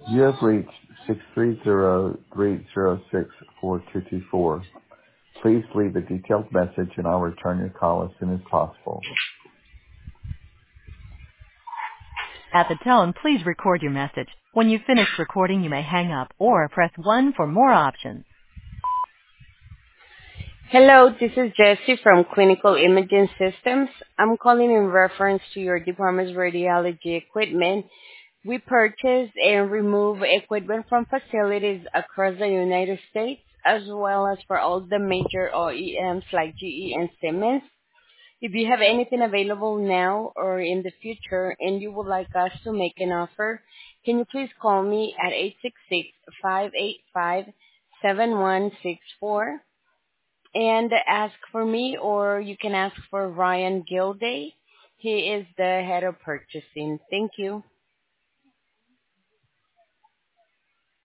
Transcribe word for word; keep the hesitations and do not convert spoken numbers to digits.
You have reached six three zero, three zero six, four two two four. Please leave a detailed message and I'll return your call as soon as possible. At the tone, please record your message. When you've finished recording, you may hang up or press one for more options. Hello, this is Jessie from Clinical Imaging Systems. I'm calling in reference to your department's radiology equipment. We purchase and remove equipment from facilities across the United States, as well as for all the major O E Ms like G E and Siemens. If you have anything available now or in the future and you would like us to make an offer, can you please call me at eight six six, five eight five, seven one six four and ask for me, or you can ask for Ryan Gilday. He is the head of purchasing. Thank you.